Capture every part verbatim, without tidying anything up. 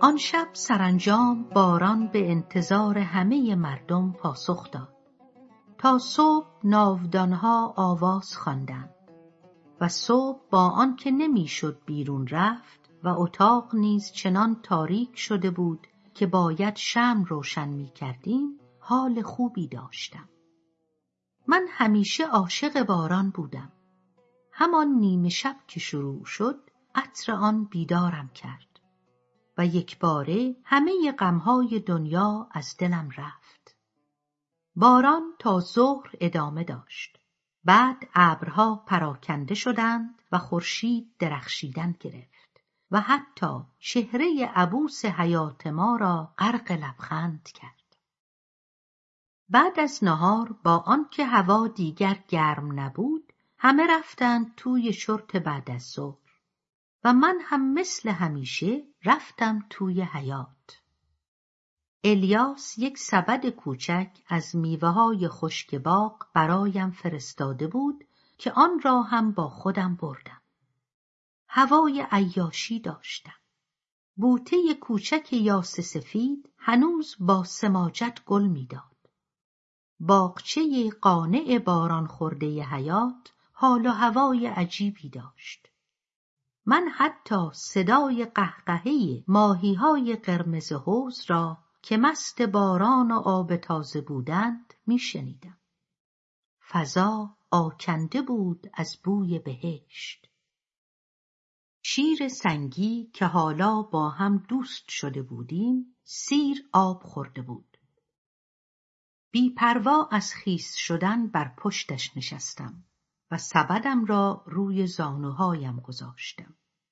آن شب سرانجام باران به انتظار همه مردم پاسخ داد. تا صبح ناودانها آواز خواندند و صبح با آن که نمیشد بیرون رفت و اتاق نیز چنان تاریک شده بود که باید شمع روشن می کردیم، حال خوبی داشتم. من همیشه عاشق باران بودم. همان نیمه شب که شروع شد عطر آن بیدارم کرد و یک باره همه غمهای دنیا از دلم رفت. باران تا ظهر ادامه داشت. بعد ابرها پراکنده شدند و خورشید درخشیدن گرفت و حتی چهره عبوس حیات ما را غرق لبخند کرد. بعد از نهار با آنکه هوا دیگر گرم نبود، همه رفتند توی چرت بعد از ظهر و من هم مثل همیشه رفتم توی حیاط. الیاس یک سبد کوچک از میوه‌های خشک باغ برایم فرستاده بود که آن را هم با خودم بردم. هوای عیاشی داشتم. بوته کوچک یاس سفید هنوز با سماجت گل می‌داد. باغچه قانع باران خورده حیاط حال و هوای عجیبی داشت. من حتی صدای قهقهه ماهی‌های قرمز حوض را که مست باران و آب تازه بودند می‌شنیدم. فضا آکنده بود از بوی بهشت. شیر سنگی که حالا با هم دوست شده بودیم، سیر آب خورده بود. بی پروا از خیس شدن بر پشتش نشستم و سبدم را روی زانوهایم گذاشتم.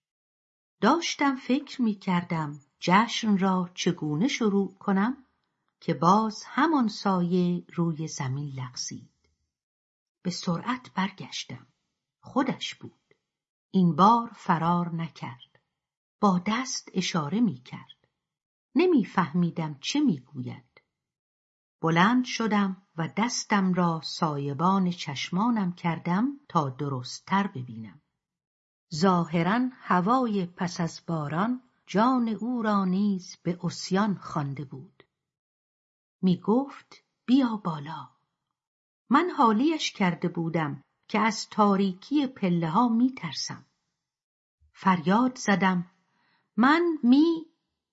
داشتم فکر می کردم جشن را چگونه شروع کنم که باز همان سایه روی زمین لغزید. به سرعت برگشتم. خودش بود. این بار فرار نکرد. با دست اشاره می کرد. نمی فهمیدم چه می گوید. بلند شدم و دستم را سایبان چشمانم کردم تا درست تر ببینم. ظاهراً هوای پس از باران جان او را نیز به عصیان خوانده بود. می گفت بیا بالا. من حالیش کرده بودم که از تاریکی پله ها می ترسم. فریاد زدم من می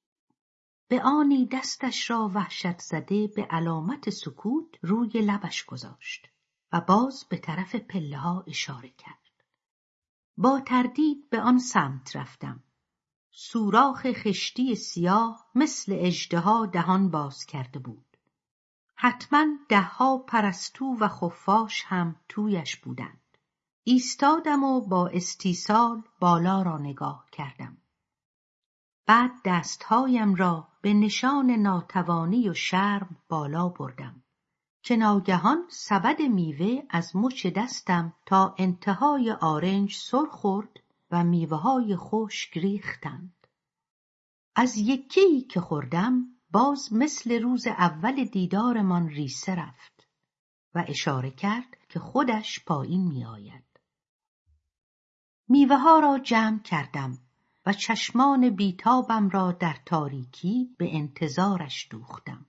به آنی دستش را وحشت زده به علامت سکوت روی لبش گذاشت و باز به طرف پله ها اشاره کرد. با تردید به آن سمت رفتم. سوراخ خشتی سیاه مثل اژدها دهان باز کرده بود. حتما دهها پرستو و خفاش هم تویش بودند. ایستادم و با استیصال بالا را نگاه کردم. بعد دستهایم را به نشان ناتوانی و شرم بالا بردم که ناگهان سبد میوه از مچ دستم تا انتهای آرنج سر خورد و میوه‌های خشک ریختند. از یکی‌ای که خوردم باز مثل روز اول دیدارمان ریسه رفت و اشاره کرد که خودش پایین می آید. میوه‌ها را جمع کردم و چشمان بیتابم را در تاریکی به انتظارش دوختم.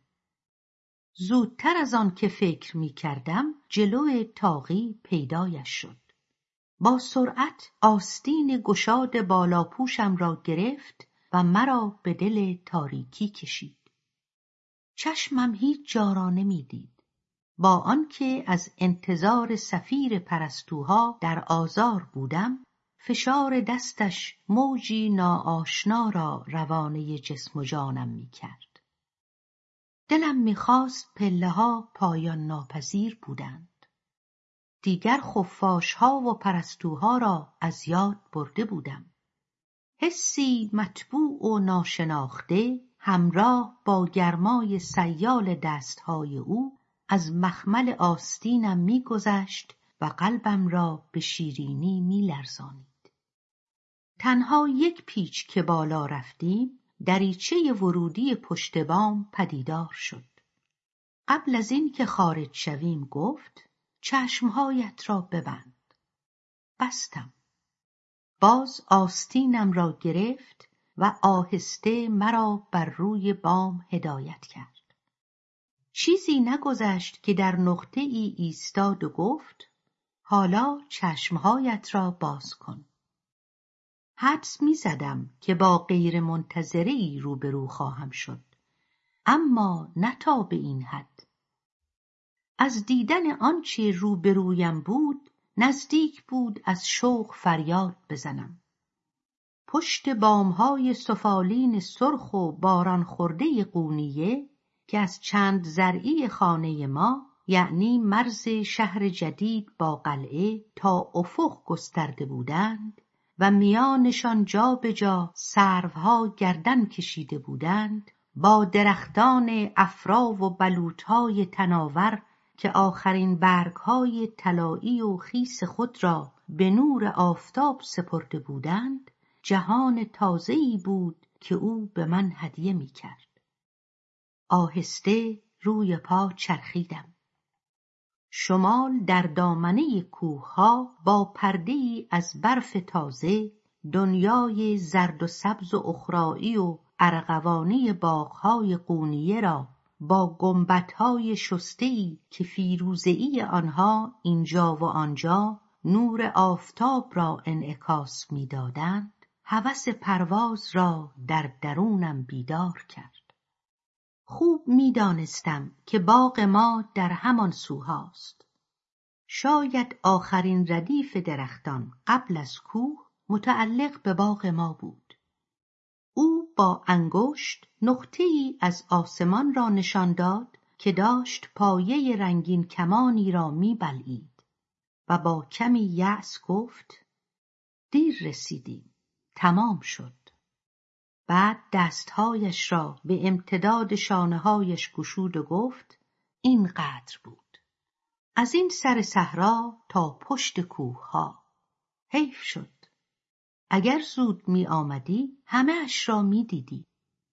زودتر از آن که فکر می کردم جلو طاقی پیدایش شد. با سرعت آستین گشاد بالاپوشم را گرفت و مرا به دل تاریکی کشید. چشمم هیچ جا را نمی دید. با آنکه از انتظار سفیر پرستوها در آزار بودم، فشار دستش موجی ناآشنا را روانه جسم و جانم می کرد. دلم می‌خواست پله‌ها پایان ناپذیر بودند. دیگر خفاش‌ها و پرستوها را از یاد برده بودم. حسی مطبوع و ناشناخته همراه با گرمای سیال دستهای او از مخمل آستینم می‌گذشت و قلبم را به شیرینی می‌لرزانید. تنها یک پیچ که بالا رفتیم، دریچه ورودی پشت بام پدیدار شد. قبل از این که خارج شویم گفت چشمهایت را ببند. بستم. باز آستینم را گرفت و آهسته مرا بر روی بام هدایت کرد. چیزی نگذشت که در نقطه ای ایستاد و گفت: حالا چشمهایت را باز کن. حدس می زدم که با غیر منتظری روبرو خواهم شد، اما نه تا به این حد. از دیدن آنچه روبرویم بود نزدیک بود از شوق فریاد بزنم. پشت بامهای سفالین سرخ و باران خورده قونیه که از چند ضرعی خانه ما، یعنی مرز شهر جدید با قلعه، تا افق گسترده بودند و میانشان جا به جا سروها گردن کشیده بودند، با درختان افرا و بلوطهای تناور که آخرین برگهای طلایی و خیس خود را به نور آفتاب سپرده بودند، جهان تازه‌ای بود که او به من هدیه می کرد. آهسته روی پا چرخیدم. شمال در دامنه کوهها با پرده‌ای از برف تازه دنیای زرد و سبز و اخرایی و ارغوانی باغ‌های قونیه را با گنبدهای شسته‌ای که فیروزه‌ای آنها اینجا و آنجا نور آفتاب را انعکاس می‌دادند، هوس پرواز را در درونم بیدار کرد. خوب می‌دانستم که باغ ما در همان سوهاست. شاید آخرین ردیف درختان قبل از کوه متعلق به باغ ما بود. او با انگشت نقطه‌ای از آسمان را نشان داد که داشت پایه رنگین کمانی را می‌بلعید و با کمی یأس گفت: دیر رسیدیم، تمام شد. بعد دستهایش را به امتداد شانه‌هایش گشود و گفت: اینقدر بود. از این سر صحرا تا پشت کوه‌ها. حیف شد. اگر زود می آمدی همه اش را می دیدی.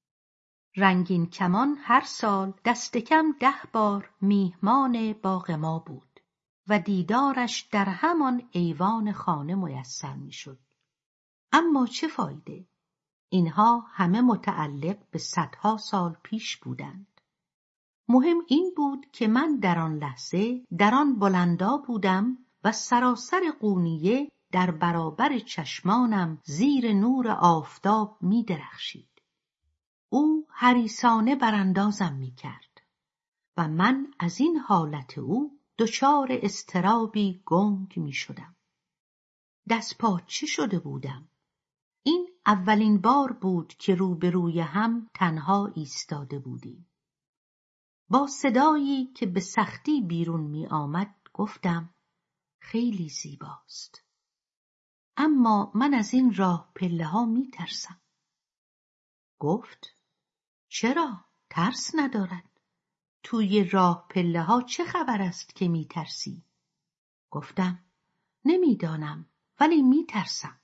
رنگین کمان هر سال دست کم ده بار میهمان باغ ما بود و دیدارش در همان ایوان خانه میسر می شد. اما چه فایده؟ اینها همه متعلق به صدها سال پیش بودند. مهم این بود که من در آن لحظه در آن بلندا بودم و سراسر قونیه در برابر چشمانم زیر نور آفتاب می درخشید. او حریصانه براندازم می کرد و من از این حالت او دچار اضطرابی گنگ می شدم. دست پاچه شده بودم. این اولین بار بود که روبروی هم تنها ایستاده بودیم. با صدایی که به سختی بیرون می آمد گفتم: خیلی زیباست. اما من از این راه پله ها می ترسم. گفت: چرا؟ ترس ندارد. توی راه پله ها چه خبر است که می ترسی؟ گفتم: نمیدانم، ولی می ترسم.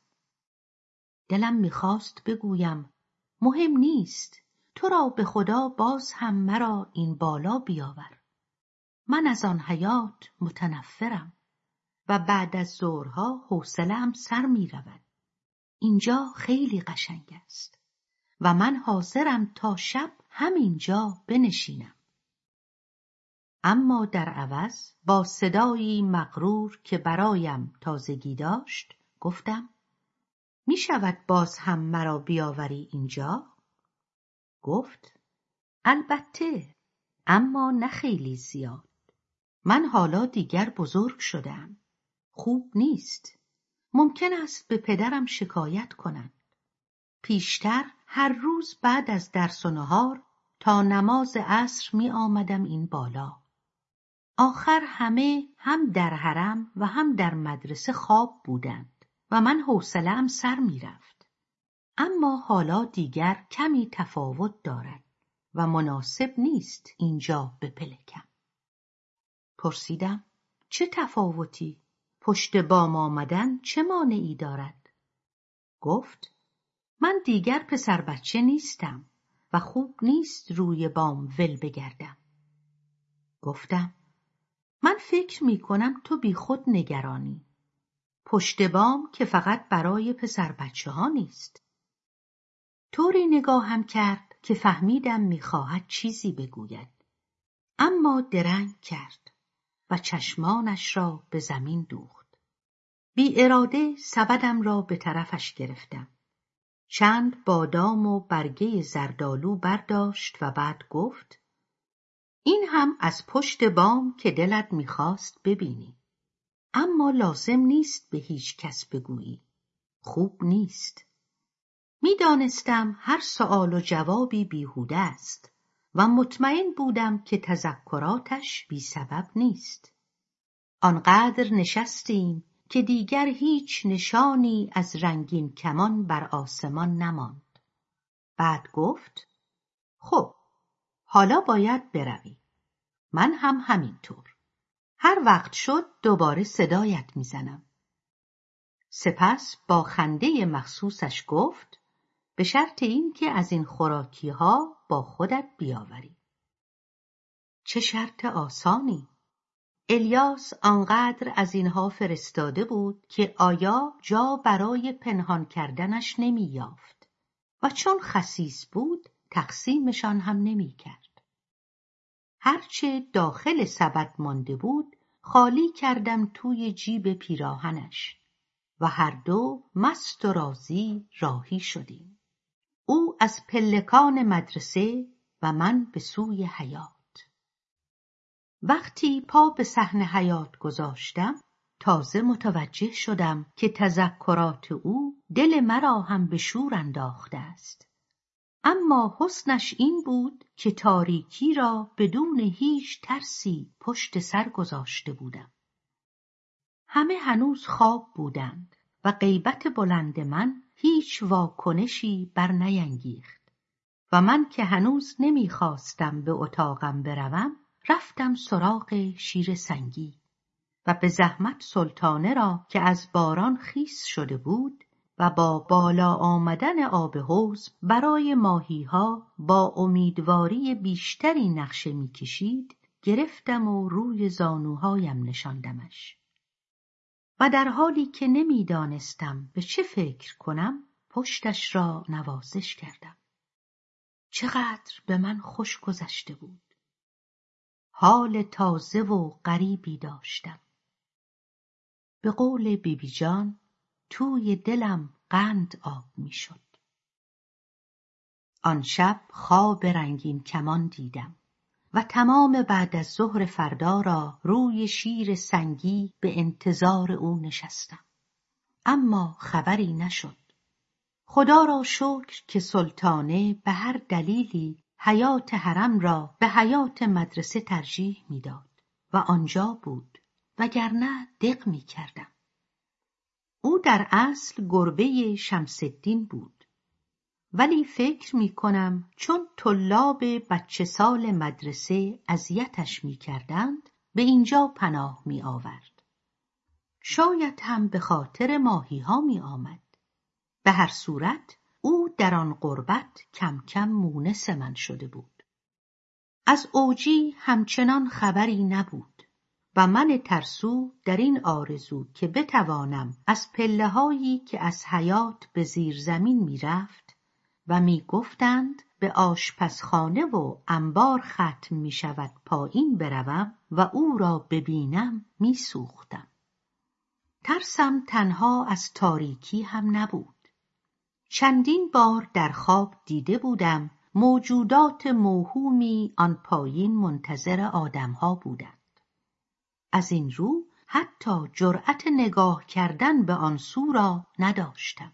دلم میخواست بگویم: مهم نیست، تو را به خدا باز هم مرا این بالا بیاور. من از آن حیات متنفرم و بعد از ظهرها حوصله‌ام سر می رود. اینجا خیلی قشنگ است و من حاضرم تا شب همینجا بنشینم. اما در عوض با صدایی مغرور که برایم تازگی داشت گفتم: می شود باز هم مرا بیاوری اینجا؟ گفت: البته، اما نه خیلی زیاد. من حالا دیگر بزرگ شدم. خوب نیست. ممکن است به پدرم شکایت کنند. پیشتر هر روز بعد از درس و نهار تا نماز عصر می آمدم این بالا. آخر همه هم در حرم و هم در مدرسه خواب بودند و من حوصله‌ام سر می رفت. اما حالا دیگر کمی تفاوت دارد و مناسب نیست اینجا بپلکم. پرسیدم: چه تفاوتی؟ پشت بام آمدن چه مانعی دارد؟ گفت: من دیگر پسر بچه نیستم و خوب نیست روی بام ول بگردم. گفتم: من فکر می کنم تو بی خود نگرانی. پشت بام که فقط برای پسر بچه ها نیست. طوری نگاهم کرد که فهمیدم می‌خواهد چیزی بگوید، اما درنگ کرد و چشمانش را به زمین دوخت. بی اراده سبدم را به طرفش گرفتم. چند بادام و برگه زردالو برداشت و بعد گفت: این هم از پشت بام که دلت می‌خواست ببینی، اما لازم نیست به هیچ کس بگویی. خوب نیست. می‌دانستم هر سؤال و جوابی بیهوده است و مطمئن بودم که تذکراتش بی سبب نیست. آنقدر نشستیم که دیگر هیچ نشانی از رنگین کمان بر آسمان نماند. بعد گفت: خب، حالا باید بروی. من هم همینطور. هر وقت شد دوباره صدایت میزنم. سپس با خنده مخصوصش گفت: به شرط این که از این خوراکی ها با خودت بیاوری. چه شرط آسانی! الیاس آنقدر از اینها فرستاده بود که آیا جا برای پنهان کردنش نمی یافت و چون خسیس بود تقسیمشان هم نمی کرد. هرچه داخل سبد مانده بود خالی کردم توی جیب پیراهنش و هر دو مست و راضی راهی شدیم. او از پلکان مدرسه و من به سوی حیاط. وقتی پا به صحن حیاط گذاشتم تازه متوجه شدم که تذکرات او دل مرا هم به شور انداخته است. اما حسنش این بود که تاریکی را بدون هیچ ترسی پشت سر گذاشته بودم. همه هنوز خواب بودند و غیبت بلند من هیچ واکنشی بر نینگیخت و من که هنوز نمیخواستم به اتاقم بروم رفتم سراغ شیر سنگی و به زحمت سلطانه را که از باران خیس شده بود و با بالا آمدن آب حوض برای ماهیها با امیدواری بیشتری نقشه میکشید گرفتم و روی زانوهایم نشاندمش و در حالی که نمیدانستم به چه فکر کنم پشتش را نوازش کردم. چقدر به من خوش گذشته بود. حال تازه و غریبی داشتم. به قول بی بی جان توی دلم قند آب می شد. آن شب خواب رنگین کمان دیدم و تمام بعد از ظهر فردا را روی شیر سنگی به انتظار او نشستم. اما خبری نشد. خدا را شکر که سلطانه به هر دلیلی حیات حرم را به حیات مدرسه ترجیح میداد و آنجا بود، وگرنه دق می کردم. او در اصل گربه شمس الدین بود، ولی فکر می کنم چون طلاب بچه سال مدرسه اذیتش می کردند به اینجا پناه می آورد. شاید هم به خاطر ماهی ها می آمد. به هر صورت او در آن غربت کم کم مونس من شده بود. از اوجی همچنان خبری نبود و من ترسو در این آرزو که بتوانم از پله هایی که از حیاط به زیر زمین می رفت و می گفتند به آشپزخانه و انبار ختم می شود پایین بروم و او را ببینم می سوختم. ترسم تنها از تاریکی هم نبود. چندین بار در خواب دیده بودم موجودات موهومی آن پایین منتظر آدمها بودند. از این رو حتی جرأت نگاه کردن به آن سو را نداشتم.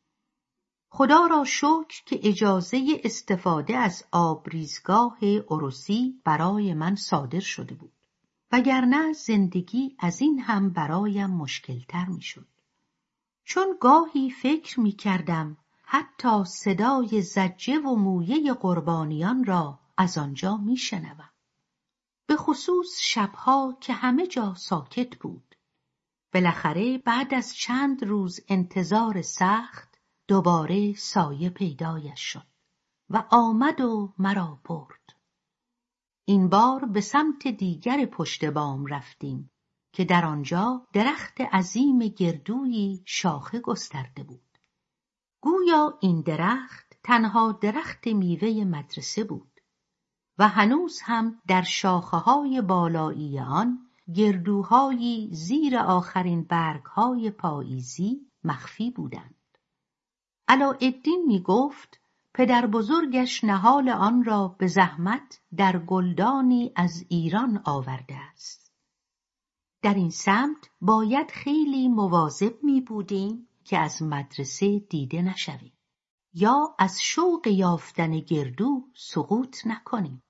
خدا را شکر که اجازه استفاده از آبریزگاه عروسی برای من صادر شده بود، وگرنه زندگی از این هم برایم مشکلتر می شد. چون گاهی فکر می کردم حتی صدای زجه و مویه قربانیان را از آنجا می شنوم. به خصوص شبها که همه جا ساکت بود. بالاخره بعد از چند روز انتظار سخت دوباره سایه پیدایش شد و آمد و مرا برد. این بار به سمت دیگر پشت بام رفتیم که در آنجا درخت عظیم گردویی شاخه گسترده بود. گویا این درخت تنها درخت میوه مدرسه بود و هنوز هم در شاخه‌های بالایی آن گردوهایی زیر آخرین برگ‌های پاییزی مخفی بودند. علاءالدین می گفت پدر بزرگش نهال آن را به زحمت در گلدانی از ایران آورده است. در این سمت باید خیلی مواظب می بودیم که از مدرسه دیده نشویم یا از شوق یافتن گردو سقوط نکنیم.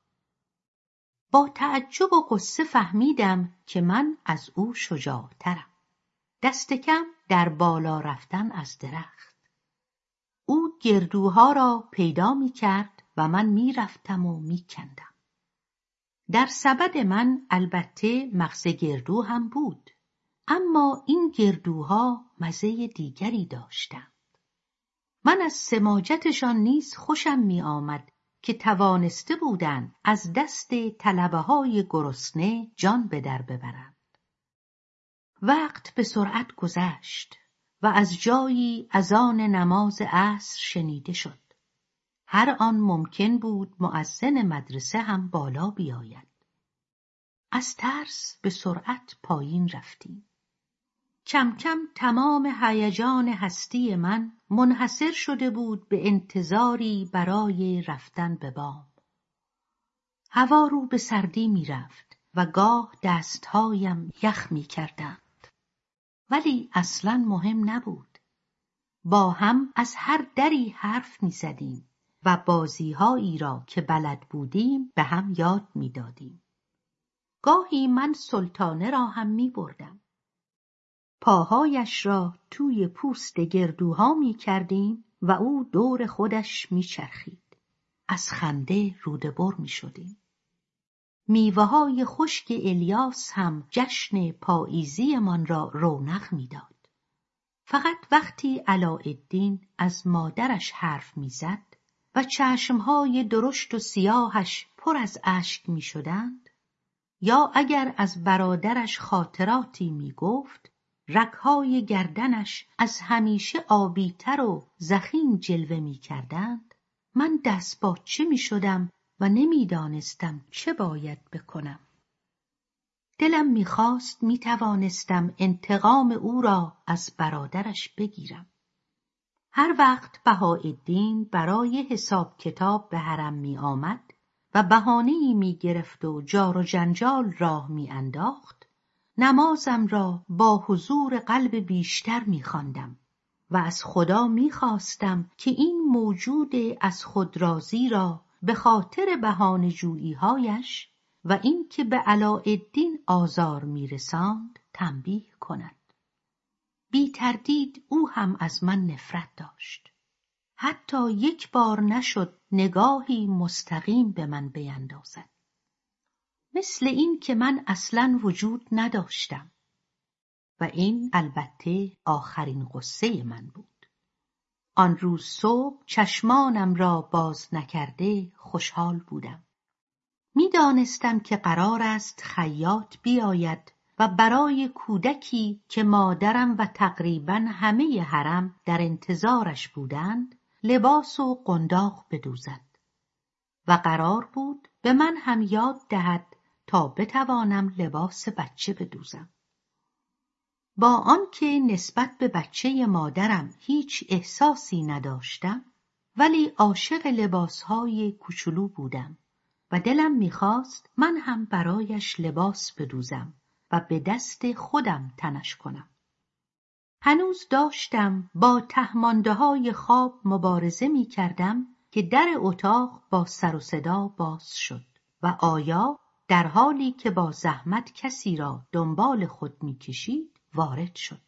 با تعجب و غصه فهمیدم که من از او شجاع‌ترم. دست کم در بالا رفتن از درخت. او گردوها را پیدا می کرد و من می رفتم و می کندم. در سبد من البته مغز گردو هم بود، اما این گردوها مزه دیگری داشتند. من از سماجتشان نیز خوشم می آمد که توانسته بودند از دست طلبه‌های گرسنه جان به در ببرند. وقت به سرعت گذشت و از جایی اذان نماز عصر شنیده شد. هر آن ممکن بود مؤذن مدرسه هم بالا بیاید. از ترس به سرعت پایین رفتیم. کم کم تمام هیجان هستی من منحصر شده بود به انتظاری برای رفتن به بام. هوا رو به سردی می رفت و گاه دستهایم یخ می کردند. ولی اصلاً مهم نبود. با هم از هر دری حرف می زدیم و بازیهایی را که بلد بودیم به هم یاد می دادیم. گاهی من سلطانه را هم می بردم. پاهایش را توی پوست گردوها می کردیم و او دور خودش می چرخید. از خنده روده بر می شدیم. میوه های خشک الیاس هم جشن پاییزی من را رونق می داد. فقط وقتی علاءالدین از مادرش حرف می زد و چشمهای درشت و سیاهش پر از اشک می شدند، یا اگر از برادرش خاطراتی می گفت، رگهای گردنش از همیشه آبی‌تر و ضخیم جلوه می کردند، من دستپاچه می شدم و نمی دانستم چه باید بکنم. دلم می خواست می توانستم انتقام او را از برادرش بگیرم. هر وقت بهاءالدین برای حساب کتاب به حرم می آمد و بهانه‌ای می گرفت و جار و جنجال راه می انداخت، نمازم را با حضور قلب بیشتر می خواندم و از خدا می خواستم که این موجود از خود راضی را به خاطر بهانه‌جویی‌هایش و این که به علاءالدین آزار می رساند تنبیه کند. بی تردید او هم از من نفرت داشت. حتی یک بار نشد نگاهی مستقیم به من بیندازد. مثل این که من اصلاً وجود نداشتم. و این البته آخرین غصه من بود. آن روز صبح چشمانم را باز نکرده خوشحال بودم. می دانستم که قرار است خیاط بیاید و برای کودکی که مادرم و تقریباً همه حرم در انتظارش بودند لباس و قنداق بدوزد و قرار بود به من هم یاد دهد تا بتوانم لباس بچه بدوزم. با آنکه نسبت به بچه مادرم هیچ احساسی نداشتم، ولی عاشق لباسهای کوچولو بودم و دلم میخواست من هم برایش لباس بدوزم و به دست خودم تنش کنم. هنوز داشتم با تهمانده های خواب مبارزه می کردم که در اتاق با سر و صدا باز شد و آیا در حالی که با زحمت کسی را دنبال خود می کشید وارد شد.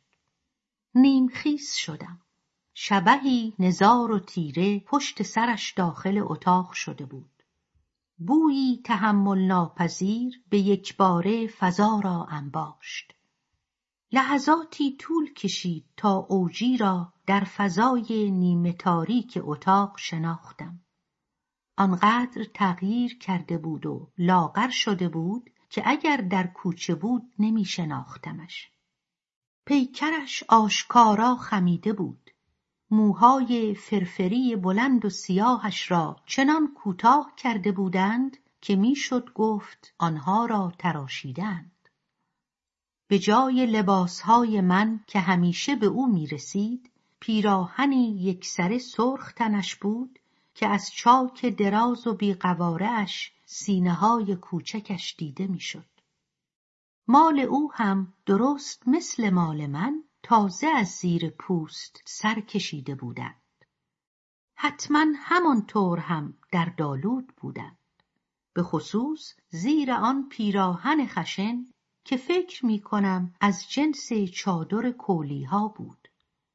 نیمخیز شدم. شبحی نزار و تیره پشت سرش داخل اتاق شده بود. بویی تحمل ناپذیر به یک باره فضا را انباشت. لحظاتی طول کشید تا اوجی را در فضای نیمه تاریک اتاق شناختم. آنقدر تغییر کرده بود و لاغر شده بود که اگر در کوچه بود نمی شناختمش. پیکرش آشکارا خمیده بود. موهای فرفری بلند و سیاهش را چنان کوتاه کرده بودند که میشد گفت آنها را تراشیدند. به جای لباسهای من که همیشه به او میرسید، پیراهنی یکسره سرخ تنش بود که از چاک دراز و بیقواره‌اش سینه‌های کوچکش دیده میشد. مال او هم درست مثل مال من تازه از زیر پوست سر کشیده بودند. حتما همانطور هم در دالود بودند، به خصوص زیر آن پیراهن خشن که فکر می کنم از جنس چادر کولیها بود.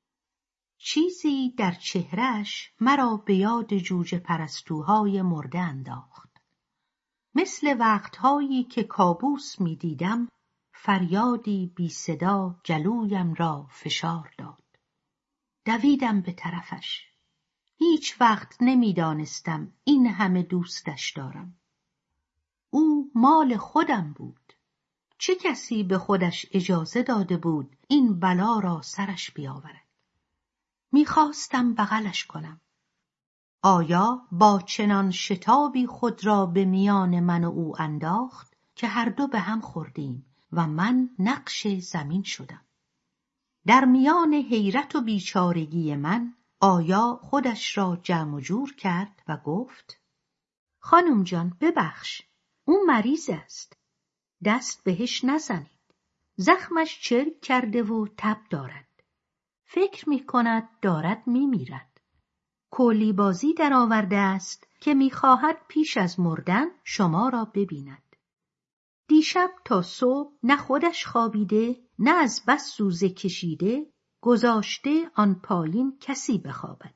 چیزی در چهرهش مرا به یاد جوجه پرستوهای مرده انداخت. مثل وقتهایی که کابوس می دیدم، فریادی بی صدا گلویم را فشار داد. دویدم به طرفش. هیچ وقت نمی دانستم این همه دوستش دارم. او مال خودم بود. چه کسی به خودش اجازه داده بود این بلا را سرش بیاورد؟ میخواستم بغلش کنم. آیا با چنان شتابی خود را به میان من و او انداخت که هر دو به هم خوردیم و من نقش زمین شدم. در میان حیرت و بیچارگی من آیا خودش را جمع جور کرد و گفت: خانم جان ببخش، او مریض است. دست بهش نزنید. زخمش چرک کرده و تب دارد. فکر می کند دارد می میرد. کولی بازی در آورده است که می خواهد پیش از مردن شما را ببیند. دیشب تا صبح نه خودش خوابیده نه از بس سوزه کشیده گذاشته آن پایین کسی بخوابد.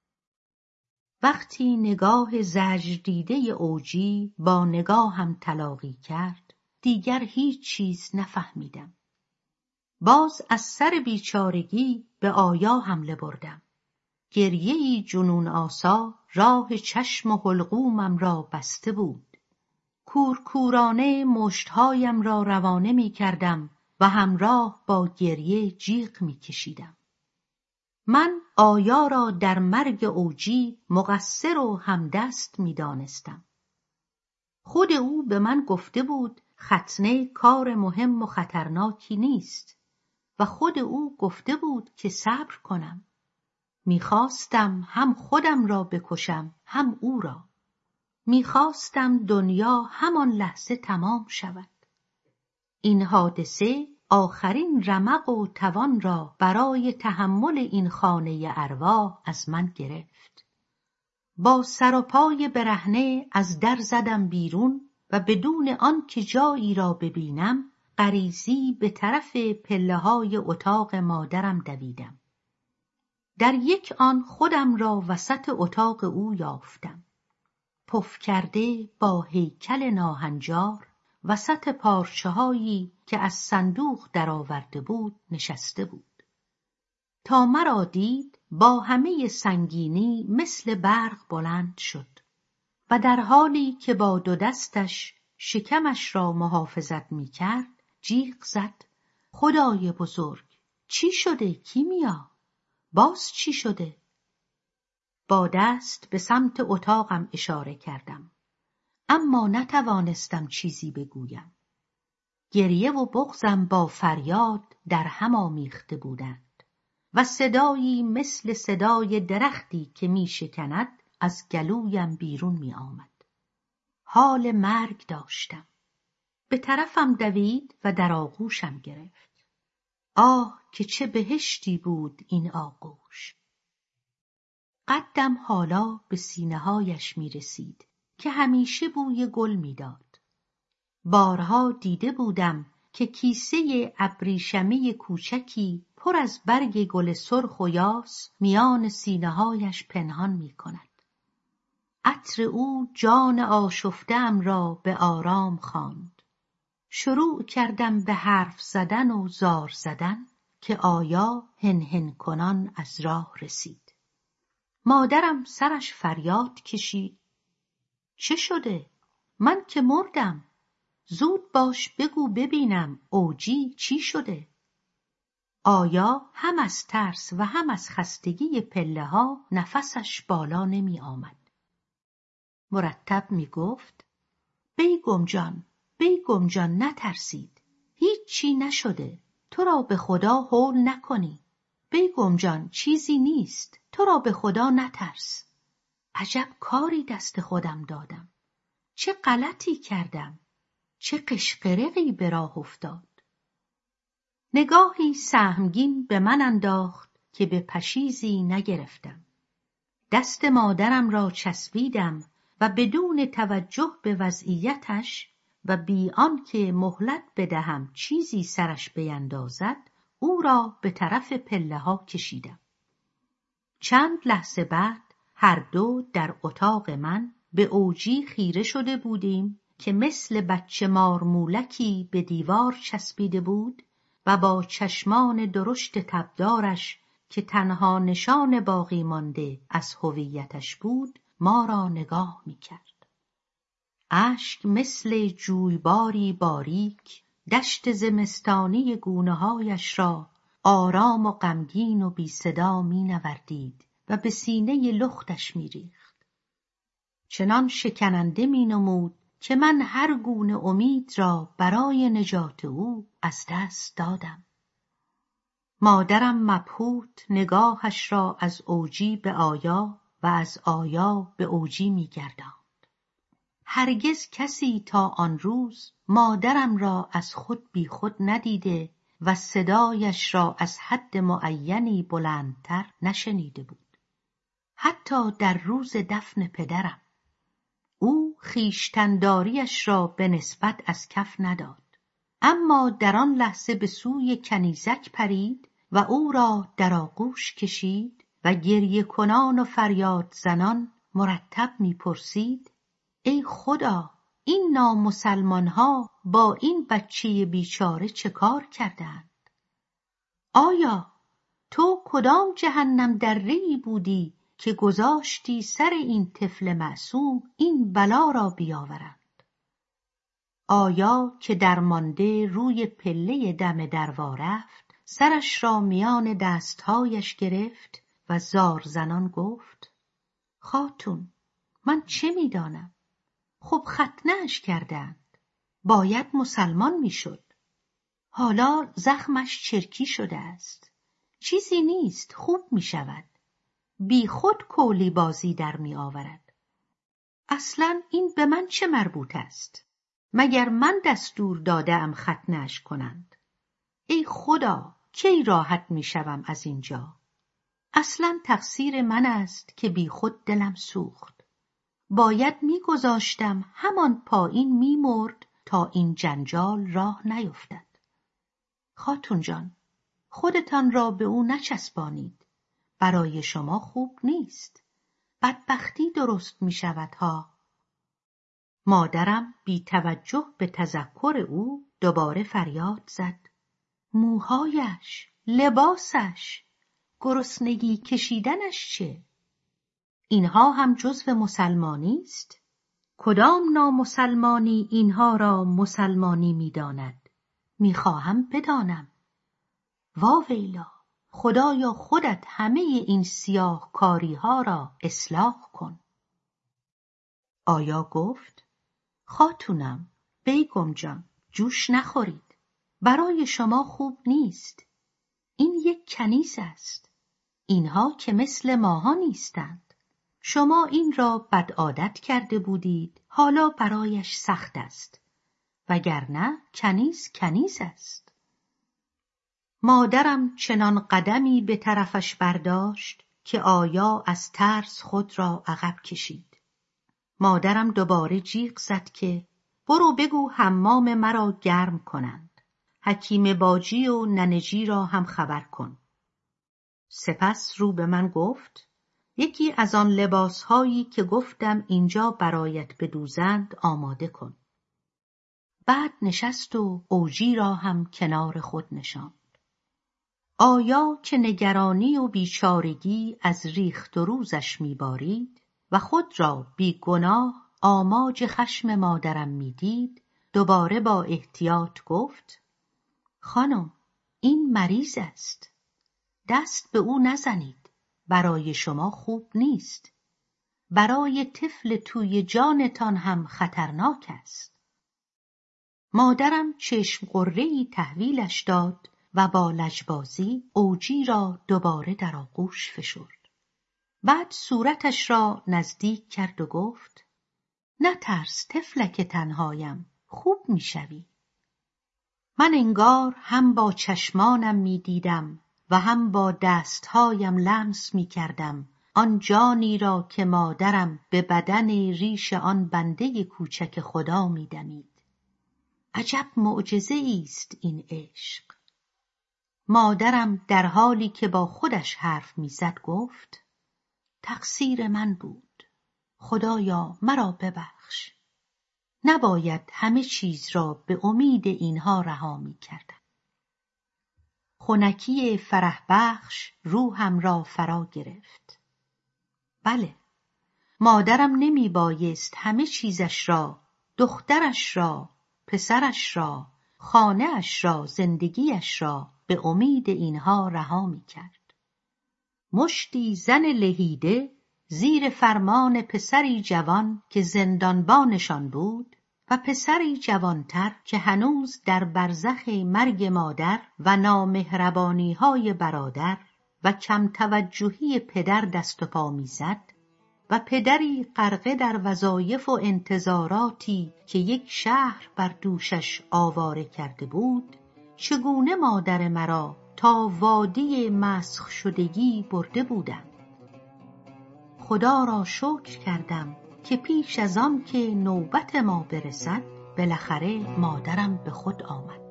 وقتی نگاه زجر دیده اوجی با نگاهم تلاقی کرد، دیگر هیچ چیز نفهمیدم. باز از سر بیچارگی به آیا حمله بردم. گریه‌ای جنون آسا راه چشم و حلقومم را بسته بود. کورکورانه مشتهایم را روانه می کردم و همراه با گریه جیغ می کشیدم. من آیا را در مرگ اوجی مقصر و همدست می دانستم. خود او به من گفته بود ختنه کار مهم و خطرناکی نیست و خود او گفته بود که صبر کنم. میخواستم هم خودم را بکشم هم او را. میخواستم دنیا همان لحظه تمام شود. این حادثه آخرین رمق و توان را برای تحمل این خانه ارواح از من گرفت. با سر و پای برهنه از در زدم بیرون و بدون آن که جایی را ببینم غریزی به طرف پله های اتاق مادرم دویدم. در یک آن خودم را وسط اتاق او یافتم. پف کرده با هیکل ناهنجار وسط پارچه‌هایی که از صندوق درآورده بود نشسته بود. تا مرا دید با همه سنگینی مثل برق بلند شد و در حالی که با دو دستش شکمش را محافظت می کرد جیغ زد: خدای بزرگ، چی شده کیمیا؟ باز چی شده؟ با دست به سمت اتاقم اشاره کردم، اما نتوانستم چیزی بگویم. گریه و بغضم با فریاد در هم آمیخته بودند و صدایی مثل صدای درختی که می شکند از گلویم بیرون می آمد. حال مرگ داشتم. به طرفم دوید و در آغوشم گرفت. آه که چه بهشتی بود این آغوش. قدم حالا به سینه‌هایش می رسید که همیشه بوی گل می داد. بارها دیده بودم که کیسه ابریشمی کوچکی پر از برگ گل سرخ و یاس میان سینه‌هایش پنهان می کند. عطر او جان آشفته‌ام را به آرام خواند. شروع کردم به حرف زدن و زار زدن که آیا هنهن کنان از راه رسید. مادرم سرش فریاد کشید: چه شده؟ من که مردم. زود باش بگو ببینم اوجی چی شده؟ آیا هم از ترس و هم از خستگی پله ها نفسش بالا نمی آمد. مرتب می گفت بیگم جان، بیگم جان نترسید. هیچی نشده. تو را به خدا هول نکنی. بیگم جان چیزی نیست. تو را به خدا نترس. عجب کاری دست خودم دادم. چه غلطی کردم. چه قشقرقی به راه افتاد. نگاهی سهمگین به من انداخت که به پشیزی نگرفتم. دست مادرم را چسبیدم و بدون توجه به وضعیتش و بی آنکه مهلت بدهم چیزی سرش بیندازد او را به طرف پله ها کشیدم. چند لحظه بعد هر دو در اتاق من به اوجی خیره شده بودیم که مثل بچه مارمولکی به دیوار چسبیده بود و با چشمان درشت تبدارش که تنها نشان باقی مانده از هویتش بود ما را نگاه می‌کرد. اشک مثل جویباری باریک دشت زمستانی گونه‌هایش را آرام و غمگین و بی صدا می‌نوردید و به سینه لختش می‌ریخت. چنان شکننده می‌نمود که من هر گونه امید را برای نجات او از دست دادم. مادرم مبهوت نگاهش را از اوجی به آیا و از آیا به اوجی می‌گرداند. هرگز کسی تا آن روز مادرم را از خود بی خود ندیده و صدایش را از حد معینی بلندتر نشنیده بود. حتی در روز دفن پدرم او خویشتنداریش را به نسبت از کف نداد، اما در آن لحظه به سوی کنیزک پرید و او را در آغوش کشید و گریه کنان و فریاد زنان مرتب می‌پرسید ای خدا، این نامسلمان‌ها با این بچه بیچاره چه کار کردند؟ آیا تو کدام جهنم دره‌ای بودی که گذاشتی سر این طفل معصوم این بلا را بیاورند؟ آیا که درمانده روی پله دم دروا رفت، سرش را میان دستهایش گرفت و زار زنان گفت خاتون، من چه میدانم؟ خب ختنه‌اش کردند. باید مسلمان میشد. حالا زخمش چرکی شده است. چیزی نیست، خوب میشود. بی خود کولی بازی در می آورد. اصلاً این به من چه مربوط است؟ مگر من دستور دادم ختنه‌اش کنند؟ ای خدا، کی راحت می شوم از اینجا؟ اصلاً تقصیر من است که بی خود دلم سوخت. باید می گذاشتم همان پایین می مرد تا این جنجال راه نیفتد. خاتون جان، خودتان را به او نچسبانید. برای شما خوب نیست. بدبختی درست می شود ها. مادرم بی توجه به تذکر او دوباره فریاد زد. موهایش، لباسش، گرسنگی کشیدنش چه؟ اینها هم جزو مسلمانی است؟ کدام نامسلمانی اینها را مسلمانی می داند؟ می خواهم بدانم. واویلا، خدایا خودت همه این سیاه کاری ها را اصلاح کن. آیا گفت خاتونم، بیگم جان، جوش نخورید. برای شما خوب نیست. این یک کنیز است. اینها که مثل ماها نیستند. شما این را بد عادت کرده بودید، حالا برایش سخت است. وگرنه کنیز کنیز است. مادرم چنان قدمی به طرفش برداشت که آیا از ترس خود را عقب کشید. مادرم دوباره جیغ زد که برو بگو حمام مرا گرم کنند. حکیم باجی و ننجی را هم خبر کن. سپس رو به من گفت یکی از آن لباسهایی که گفتم اینجا برایت بدوزند آماده کن. بعد نشست و اوجی را هم کنار خود نشاند. آیا که نگرانی و بیچارگی از ریخت و روزش میبارید و خود را بی گناه آماج خشم مادرم میدید، دوباره با احتیاط گفت خانم، این مریض است. دست به او نزنید. برای شما خوب نیست. برای طفل توی جانتان هم خطرناک است. مادرم چشم قره‌ای تحویلش داد و با لجبازی اوجی را دوباره در آغوش فشرد. بعد صورتش را نزدیک کرد و گفت: نترس طفلک تنهایم، خوب میشوی. من انگار هم با چشمانم میدیدم و هم با دستهایم لمس میکردم آن جانی را که مادرم به بدن ریش آن بنده کوچک خدا میدمید. عجب معجزه است این عشق. مادرم در حالی که با خودش حرف میزد گفت: تقصیر من بود. خدایا مرا ببخش. نباید همه چیز را به امید اینها رها می‌کردم. خنکی فرح بخش روحم را فرا گرفت. بله، مادرم نمی بایست همه چیزش را، دخترش را، پسرش را، خانه‌اش را، زندگیش را به امید اینها رها می کرد. مشتی زن لهیده زیر فرمان پسری جوان که زندانبانشان بود و پسری جوانتر که هنوز در برزخ مرگ مادر و نامهربانی‌های برادر و کم توجهی پدر دست و پا می‌زد و پدری غرقه در وظایف و انتظاراتی که یک شهر بر دوشش آواره کرده بود، چگونه مادر مرا تا وادی مسخ شدگی برده بودند. خدا را شکر کردم که پیش از آن که نوبت ما برسد بالاخره مادرم به خود آمد.